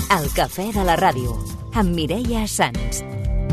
El cafè de la ràdio, amb Mireia Sans.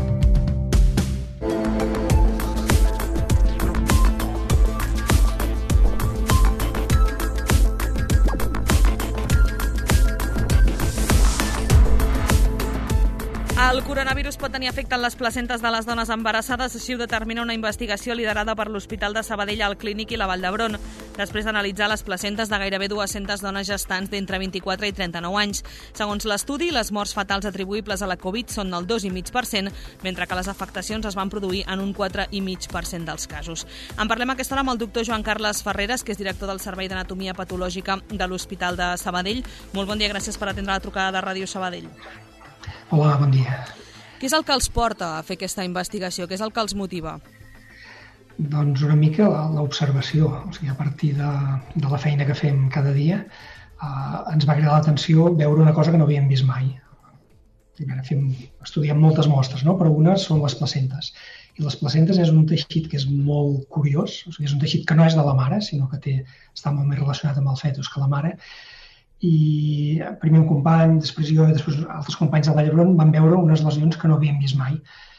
El coronavirus pot tenir efecte en les placentes de les dones embarassades, així ho determina una investigació liderada per l'Hospital de Sabadell, el Clínic i la Vall d'Hebron, després d'analitzar les placentes de gairebé 200 dones gestants d'entre 24 i 39 anys. Segons l'estudi, les morts fatals atribuïbles a la Covid són del 2,5%, mentre que les afectacions es van produir en un 4,5% dels casos. En parlem aquesta hora amb el doctor Joan Carles Ferreres, que és director del Servei d'Anatomia Patològica de l'Hospital de Sabadell. Molt bon dia, gràcies per atendre la trucada de Ràdio Sabadell. Hola, bon dia. Què és el que els porta a fer aquesta investigació? Què és el que els motiva? Doncs una mica l'observació. O sigui, a partir de la feina que fem cada dia, ens va cridar l'atenció veure una cosa que no havíem vist mai. Estudiem moltes mostres, no? Però unes són les placentes. I les placentes és un teixit que és molt curiós. O sigui, és un teixit que no és de la mare, sinó que està molt més relacionat amb el fetus que la mare. I primer un company, després jo i després altres companys de Vall d'Hebron van veure unes lesions que no havíem vist mai.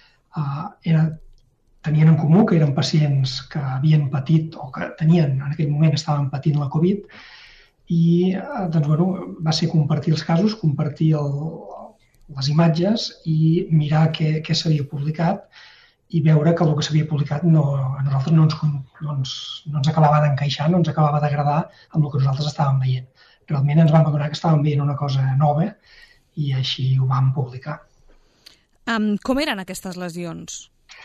Tenien en comú que eren pacients que havien patit o que tenien, en aquell moment estaven patint la Covid i va ser compartir els casos, compartir les imatges i mirar què s'havia publicat i veure que el que s'havia publicat a nosaltres no ens acabava d'encaixar, no ens acabava d'agradar amb el que nosaltres estàvem veient. Realment ens vam adonar que estàvem veient una cosa nova i així ho vam publicar. Com eren aquestes lesions?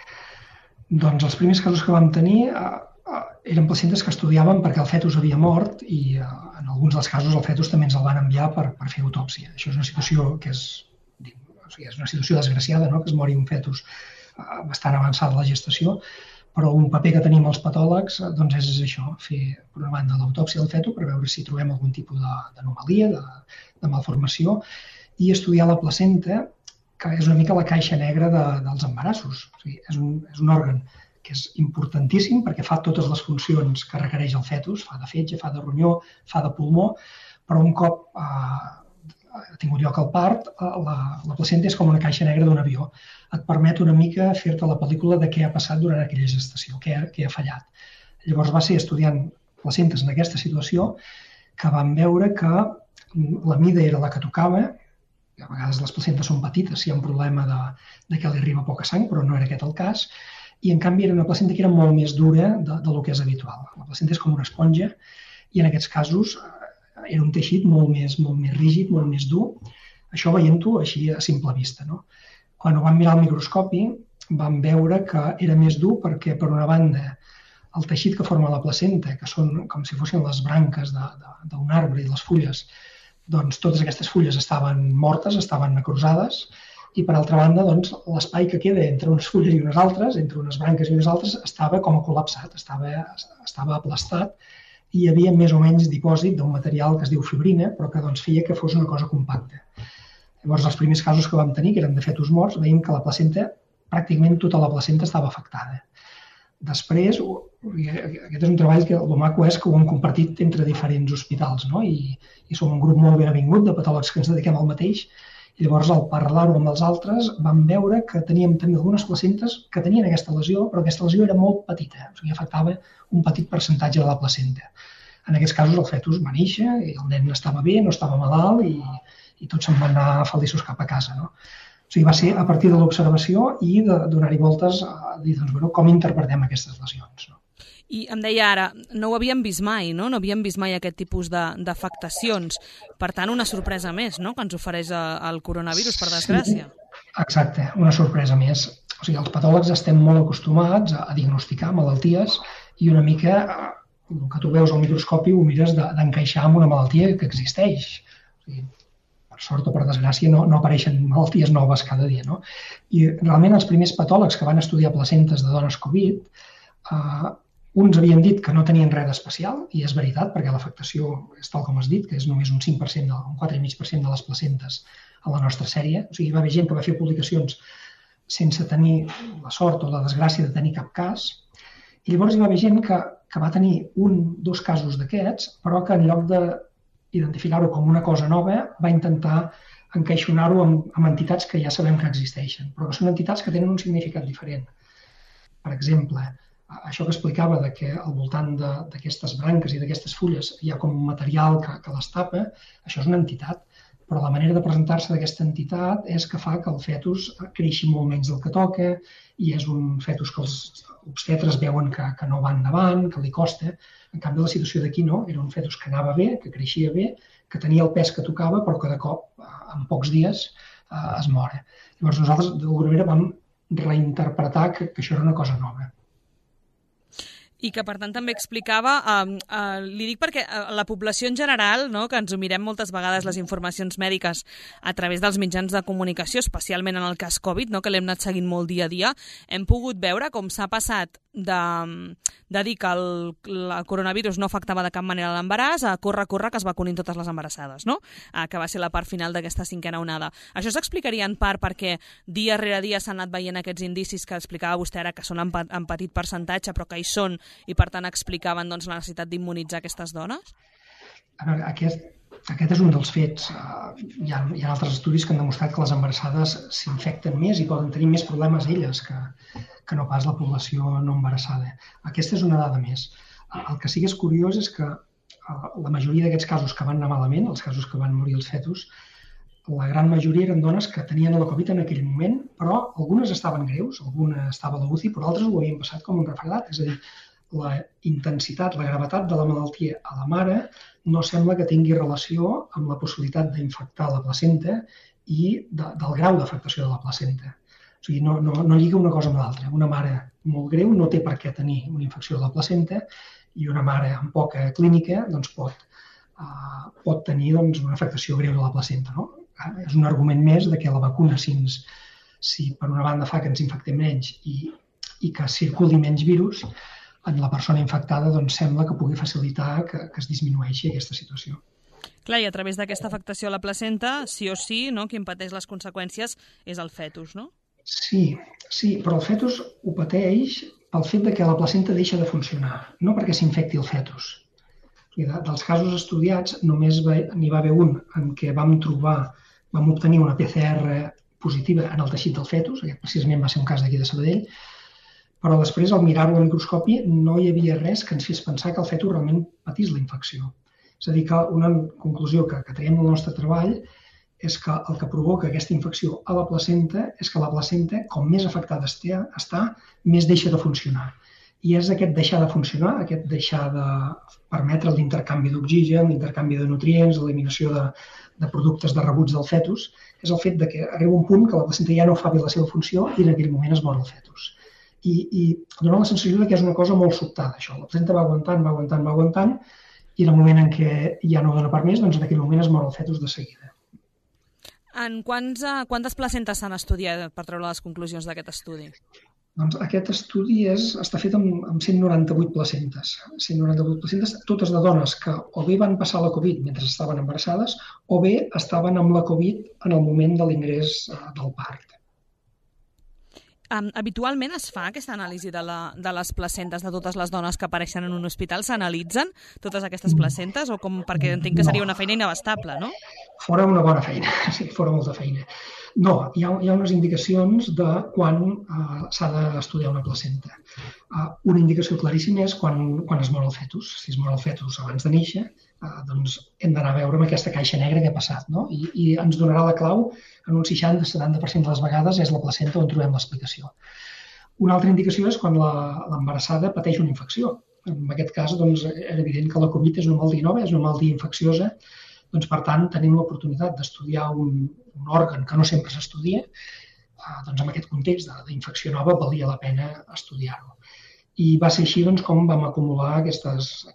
Doncs els primers casos que vam tenir eren placentes que estudiàvem perquè el fetus havia mort i en alguns dels casos el fetus també ens el van enviar per fer autòpsia. Això és una situació que és una situació desgraciada, no? Que es mori un fetus bastant avançat la gestació, però un paper que tenim els patòlegs doncs és això, fer per una banda l'autòpsia del fetus per veure si trobem algun tipus d'anomalia, de malformació, i estudiar la placenta, que és una mica la caixa negra dels embarassos. O sigui, és un òrgan que és importantíssim perquè fa totes les funcions que requereix el fetus, fa de fetge, fa de ronyó, fa de pulmó, però un cop ha tingut lloc el part, la placenta és com una caixa negra d'un avió. Et permet una mica fer-te la pel·lícula de què ha passat durant aquella gestació, què ha fallat. Llavors va ser estudiant placentes en aquesta situació que vam veure que la mida era la que tocava, a vegades les placentes són petites si hi ha un problema de que li arriba poca sang, però no era aquest el cas, i en canvi era una placenta que era molt més dura del que és habitual. La placenta és com una esponja i en aquests casos era un teixit molt més rígid, molt més dur, això veient-ho així a simple vista, no? Quan ho vam mirar al microscopi vam veure que era més dur perquè, per una banda, el teixit que forma la placenta, que són com si fossin les branques d'un arbre i les fulles, doncs totes aquestes fulles estaven mortes, estaven necrosades, i per altra banda, doncs, l'espai que queda entre unes fulles i unes altres, entre unes branques i unes altres, estava com col·lapsat, estava aplastat, i hi havia més o menys dipòsit d'un material que es diu fibrina, però que doncs, feia que fos una cosa compacta. Llavors, els primers casos que vam tenir, que eren de fetus morts, veiem que la placenta, pràcticament tota la placenta estava afectada. Després, aquest és un treball que el maco és que ho hem compartit entre diferents hospitals, no? I som un grup molt ben avingut de patòlegs que ens dediquem al mateix, i llavors, al parlar-ho amb els altres, vam veure que teníem també algunes placentes que tenien aquesta lesió, però aquesta lesió era molt petita, o sigui, afectava un petit percentatge de la placenta. En aquests casos, el fetus va néixer, i el nen estava bé, no estava malalt, i tots se'n van anar feliços cap a casa, no? O sigui, va ser a partir de l'observació i de donar-hi voltes a dir, doncs, bueno, com interpretem aquestes lesions, no? I em deia ara, no ho havíem vist mai, no? No havíem vist mai aquest tipus d'afectacions. Per tant, una sorpresa més, no?, que ens ofereix el coronavirus, per desgràcia. Sí, exacte, una sorpresa més. O sigui, els patòlegs estem molt acostumats a diagnosticar malalties i una mica el que tu veus al microscopi ho mires d'encaixar amb una malaltia que existeix. O sigui, per sort o per desgràcia no apareixen malalties noves cada dia, no? I realment els primers patòlegs que van estudiar placentes de dones Covid, uns havien dit que no tenien res d'especial, i és veritat, perquè l'afectació és tal com has dit, que és només un 5%, un 4,5% de les placentes a la nostra sèrie. O sigui, hi va haver gent que va fer publicacions sense tenir la sort o la desgràcia de tenir cap cas, i llavors hi va haver gent que va tenir 1-2 casos d'aquests, però que en lloc d'identificar-ho com una cosa nova, va intentar encaixonar-ho amb entitats que ja sabem que existeixen, però que són entitats que tenen un significat diferent. Per exemple, això que explicava de que al voltant d'aquestes branques i d'aquestes fulles hi ha com un material que les tapa, això és una entitat, però la manera de presentar-se d'aquesta entitat és que fa que el fetus creixi molt menys del que toca i és un fetus que els obstetres veuen que no va endavant, que li costa. En canvi, la situació d'aquí no, era un fetus que anava bé, que creixia bé, que tenia el pes que tocava, però que de cop, en pocs dies, es mor. Llavors nosaltres, d'alguna manera, vam reinterpretar que això era una cosa nova. I que, per tant, també explicava, li dic perquè la població en general, no, que ens ho mirem moltes vegades les informacions mèdiques a través dels mitjans de comunicació, especialment en el cas Covid, no, que l'hem anat seguint molt dia a dia, hem pogut veure com s'ha passat de dir que el coronavirus no afectava de cap manera l'embaràs a córrer, que es vacunin totes les embarassades, no? Que va ser la part final d'aquesta 5a onada. Això s'explicaria en part perquè dia rere dia s'han anat veient aquests indicis que explicava vostè ara, que són en petit percentatge, però que hi són, i per tant explicaven la necessitat d'immunitzar aquestes dones? A veure, aquest és un dels fets. Hi ha altres estudis que han demostrat que les embarassades s'infecten més i poden tenir més problemes elles que no pas la població no embarassada. Aquesta és una dada més. El que sí que és curiós és que la majoria d'aquests casos que van anar malament, els casos que van morir els fetus, la gran majoria eren dones que tenien la Covid en aquell moment, però algunes estaven greus, alguna estava a la UCI, però altres ho havien passat com un refredat. És a dir, la intensitat, la gravetat de la malaltia a la mare no sembla que tingui relació amb la possibilitat d'infectar la placenta i del grau d'afectació de la placenta. O sigui, no lliga una cosa amb l'altra. Una mare molt greu no té per què tenir una infecció de la placenta i una mare amb poca clínica pot tenir una afectació greu de la placenta. No? És un argument més de que la vacuna, si per una banda fa que ens infectem menys i que circuli menys virus, en la persona infectada sembla que pugui facilitar que es disminueixi aquesta situació. Clar, i a través d'aquesta afectació a la placenta, sí o sí, no, qui en pateix les conseqüències és el fetus, no? Sí, però el fetus ho pateix pel fet que la placenta deixa de funcionar, no perquè s'infecti el fetus. Dels casos estudiats només n'hi va haver un en què vam obtenir una PCR positiva en el teixit del fetus, aquest precisament va ser un cas d'aquí de Sabadell, però després, al mirar-ho al microscopi, no hi havia res que ens fes pensar que el fetus realment patís la infecció. És a dir, que una conclusió que traiem del nostre treball és que el que provoca aquesta infecció a la placenta és que la placenta, com més afectada està, més deixa de funcionar. I és aquest deixar de funcionar, aquest deixar de permetre l'intercanvi d'oxigen, l'intercanvi de nutrients, l'eliminació de productes de rebuig del fetus, és el fet que arriba un punt que la placenta ja no fa bé la seva funció i en aquell moment es mor el fetus. I dona la sensació que és una cosa molt sobtada, això. La placenta va aguantant, i en el moment en què ja no dona per més, en aquell moment es mor el fetus de seguida. En quantes placentes s'han estudiat per treure les conclusions d'aquest estudi? Doncs aquest estudi està fet amb 198 placentes. 198 placentes, totes de dones que o bé van passar la Covid mentre estaven embarassades o bé estaven amb la Covid en el moment de l'ingrés del part. Habitualment es fa aquesta anàlisi de les placentes de totes les dones que apareixen en un hospital? S'analitzen totes aquestes placentes? O perquè entenc que seria una feina inabastable, no? Fora una bona feina, sí, fora molta feina. No, hi ha unes indicacions de quan s'ha d'estudiar una placenta. Una indicació claríssima és quan es mor el fetus. Si es mor el fetus abans de néixer, doncs hem d'anar a veure amb aquesta caixa negra què ha passat, no? I ens donarà la clau, en un 60-70% de les vegades és la placenta on trobem l'explicació. Una altra indicació és quan l'embarassada pateix una infecció. En aquest cas, era evident que la Covid és una malaltia nova, és una malaltia infecciosa, per tant, tenim l'oportunitat d'estudiar un òrgan que no sempre s'estudia, en aquest context d'infecció nova valia la pena estudiar-ho. I va ser així com vam acumular aquestes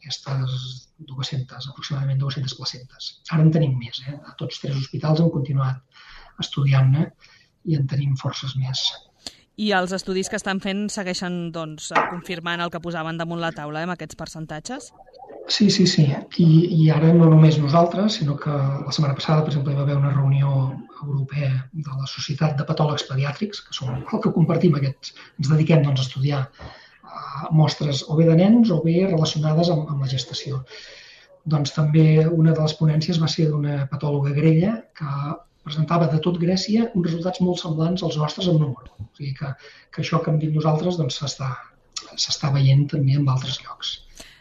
200, aproximadament 200 placentes. Ara en tenim més, a tots 3 hospitals hem continuat estudiant-ne i en tenim forces més. I els estudis que estan fent segueixen confirmant el que posaven damunt la taula amb aquests percentatges? Sí. I ara no només nosaltres, sinó que la setmana passada, per exemple, hi va haver una reunió europea de la Societat de Patòlegs Pediàtrics, que som el que compartim ens dediquem a estudiar mostres o bé de nens o bé relacionades amb la gestació. També una de les ponències va ser d'una patòloga grega que presentava de tot Grècia uns resultats molt semblants als nostres en número. O sigui que això que hem dit nosaltres doncs, s'està veient també en altres llocs.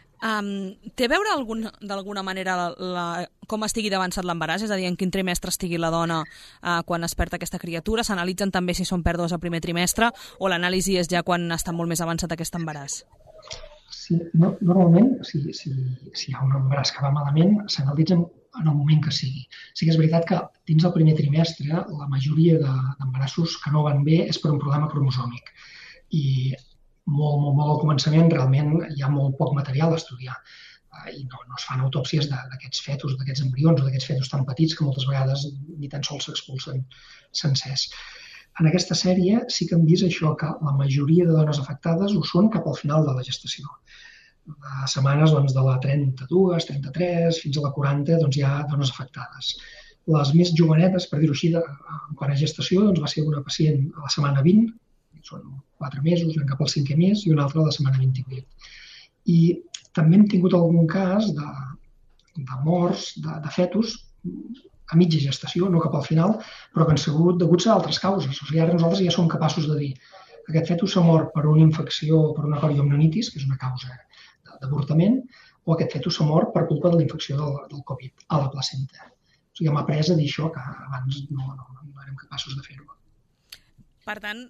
Té a veure d'alguna manera com estigui d'avançat l'embaràs? És a dir, en quin trimestre estigui la dona quan es perd aquesta criatura? S'analitzen també si són pèrdues al primer trimestre o l'anàlisi és ja quan està molt més avançat aquest embaràs? Sí, normalment, si hi ha un embaràs que va malament, s'analitzen en el moment que sigui. Sí que és veritat que dins del primer trimestre la majoria d'embarassos que no van bé és per un problema cromosòmic. I molt al començament realment hi ha molt poc material a estudiar i no es fan autòpsies d'aquests fetus, d'aquests embrions o d'aquests fetus tan petits que moltes vegades ni tan sols s'expulsen sencers. En aquesta sèrie sí que hem vist això, que la majoria de dones afectades ho són cap al final de la gestació. A setmanes de la 32, 33, fins a la 40 hi ha dones afectades. Les més jovenetes, per dir-ho així, quant a gestació, va ser una pacient a la setmana 20, són 4 mesos, cap al 5è mes, i una altra a la setmana 28. I també hem tingut algun cas de morts de fetus a mitja gestació, no cap al final, però que han sigut deguts a altres causes. O sigui, ara nosaltres ja som capaços de dir que aquest fetus s'ha mort per una infecció, per una coriomnionitis, que és una causa d'avortament, o aquest fetus s'ha mort per culpa de la infecció del Covid a la placenta. O sigui, hem après a dir això, que abans no érem capaços de fer-ho. Per tant,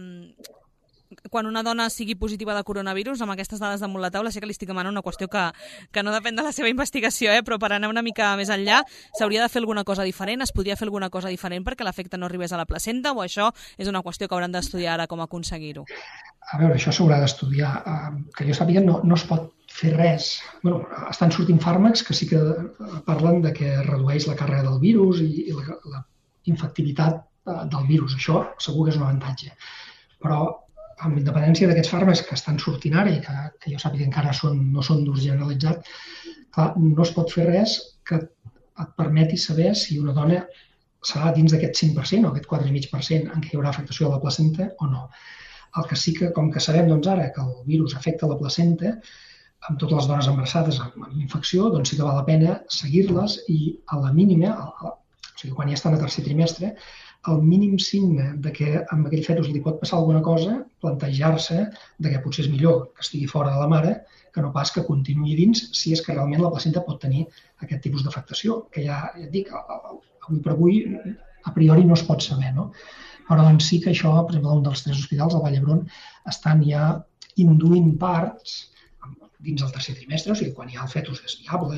quan una dona sigui positiva de coronavirus, amb aquestes dades damunt la taula, sé que li estic demanant una qüestió que no depèn de la seva investigació, però per anar una mica més enllà, s'hauria de fer alguna cosa diferent? Es podria fer alguna cosa diferent perquè l'efecte no arribés a la placenta, o això és una qüestió que hauran d'estudiar ara com aconseguir-ho? A veure, això s'haurà d'estudiar. Que jo sàpiga, no es pot fer res. Estan sortint fàrmacs que sí que parlen de que redueix la càrrega del virus i la infectivitat del virus. Això segur que és un avantatge. Però, amb independència d'aquests fàrmacs que estan sortint ara i que jo sàpiga encara no són d'ús generalitzat, clar, no es pot fer res que et permeti saber si una dona serà dins d'aquest 5% o aquest 4,5% en què hi haurà afectació a la placenta o no. El que sí que, com que sabem ara que el virus afecta la placenta, amb totes les dones embarassades amb infecció, doncs sí que val la pena seguir-les i a la mínima, o sigui, quan ja estan a tercer trimestre, el mínim signe de que amb aquell fetus li pot passar alguna cosa, plantejar-se de que potser és millor que estigui fora de la mare que no pas que continuï dins si és que realment la placenta pot tenir aquest tipus d'afectació, que ja et dic, avui per avui a priori no es pot saber, no? Però doncs sí que això, per exemple, un dels 3 hospitals, el Vall d'Hebron, estan ja induint parts dins el tercer trimestre, o sigui, quan ja el fetus és viable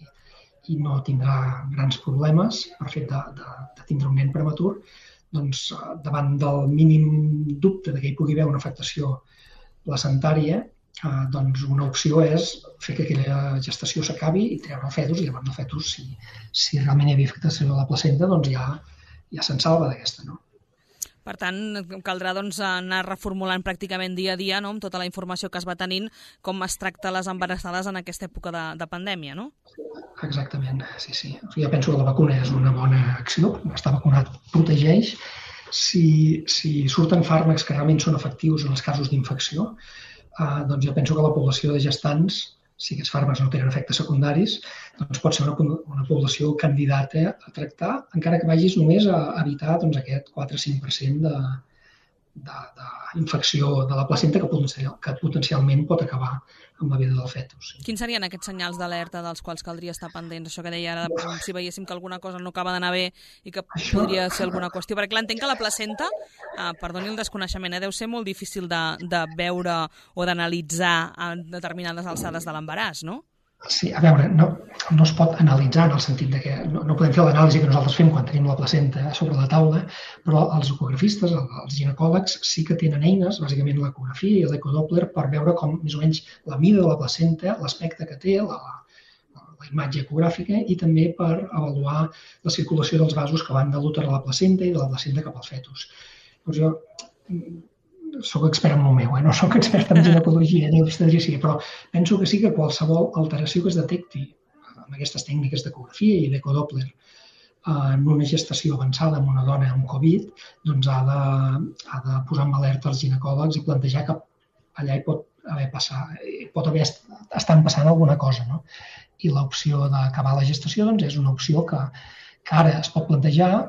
i no tindrà grans problemes per fet de tindre un nen prematur, doncs davant del mínim dubte de que hi pugui haver una afectació placentària, doncs una opció és fer que aquella gestació s'acabi i treure el fetus, i llavors el fetus, si realment hi havia afectació a la placenta, doncs ja se'n salva d'aquesta, no? Per tant, caldrà anar reformulant pràcticament dia a dia, no?, amb tota la informació que es va tenint, com es tracta les embarassades en aquesta època de pandèmia, no? Exactament, sí. Jo penso que la vacuna és una bona acció, estar vacunat protegeix. Si surten fàrmacs que realment són efectius en els casos d'infecció, doncs jo penso que la població de gestants, si aquests fàrmacs no tenen efectes secundaris, doncs pot ser una població candidata a tractar, encara que vagis només a evitar aquest 4-5% d'infecció de la placenta que potencialment pot acabar amb la vida del fetus. Quins serien aquests senyals d'alerta dels quals caldria estar pendents? Això que deia ara, si veiéssim que alguna cosa no acaba d'anar bé i que podria ser alguna qüestió. Perquè clar, entenc que la placenta, perdoni el desconeixement, deu ser molt difícil de veure o d'analitzar a determinades alçades de l'embaràs, no? Sí, a veure, no es pot analitzar en el sentit que no podem fer l'anàlisi que nosaltres fem quan tenim la placenta sobre la taula, però els ecografistes, els ginecòlegs, sí que tenen eines, bàsicament l'ecografia i l'ecodoppler, per veure com més o menys la mida de la placenta, l'aspecte que té, la imatge ecogràfica, i també per avaluar la circulació dels vasos que van de l'úter a la placenta i de la placenta cap al fetus. Doncs jo soc expert en el meu, no soc expert en ginecologia ni obstetrícia, però penso que sí que qualsevol alteració que es detecti amb aquestes tècniques d'ecografia i d'ecodoppler en una gestació avançada amb una dona amb Covid, doncs ha de posar en alerta els ginecòlegs i plantejar que allà hi pot haver estan passant alguna cosa, no? I l'opció d'acabar la gestació doncs és una opció que ara es pot plantejar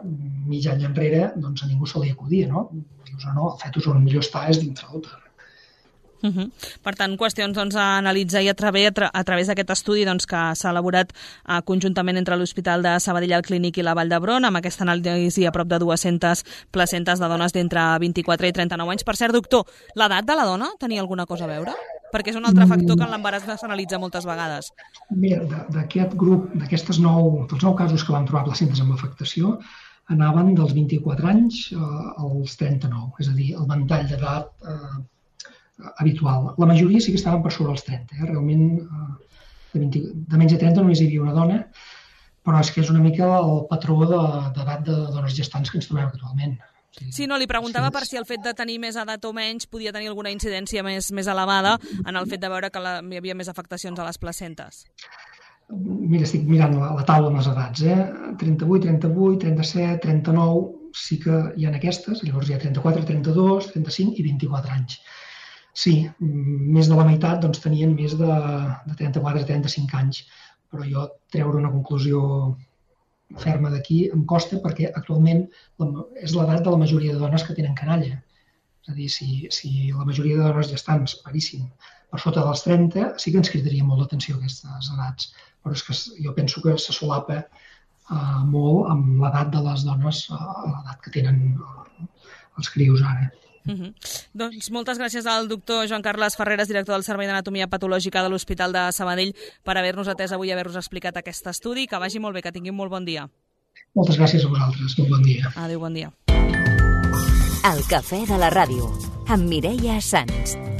mig any enrere doncs a ningú se li acudia, no? Dius, no, el fetus on millor està és dintre l'úter. Per tant, qüestions a analitzar i a través d'aquest estudi que s'ha elaborat conjuntament entre l'Hospital de Sabadell, el Clínic i la Vall d'Hebron, amb aquesta anàlisi a prop de 200 placentes de dones d'entre 24 i 39 anys. Per cert, doctor, l'edat de la dona tenia alguna cosa a veure? Perquè és un altre factor que en l'embaràs s'analitza moltes vegades. Mira, d'aquest grup, dels 9 casos que vam trobar placentes amb afectació, anaven dels 24 anys als 39, és a dir, el ventall d'edat habitual. La majoria sí que estaven per sobre els 30. Realment, de menys de 30 només hi havia una dona, però és que és una mica el patró d'edat de dones gestants que ens trobem actualment. Sí, no, li preguntava per si el fet de tenir més edat o menys podia tenir alguna incidència més elevada en el fet de veure que hi havia més afectacions a les placentes. Mira, estic mirant la taula amb les edats. 38, 38, 37, 39, sí que hi ha aquestes, llavors hi ha 34, 32, 35 i 24 anys. Sí, més de la meitat tenien més de 34 a 35 anys, però jo treure una conclusió ferma d'aquí em costa perquè actualment és l'edat de la majoria de dones que tenen canalla. És a dir, si la majoria de dones gestants parissin per sota dels 30, sí que ens cridaria molt l'atenció aquestes edats, però és que jo penso que se solapa molt amb l'edat de les dones, l'edat que tenen els crios ara. Doncs moltes gràcies al doctor Joan Carles Ferreres, director del Servei d'Anatomia Patològica de l'Hospital de Sabadell, per haver-nos atès avui i haver-nos explicat aquest estudi. Que vagi molt bé, que tinguin molt bon dia. Moltes gràcies a vosaltres. Molt bon dia. Adéu, bon dia. El cafè de la ràdio, amb Mireia Sans.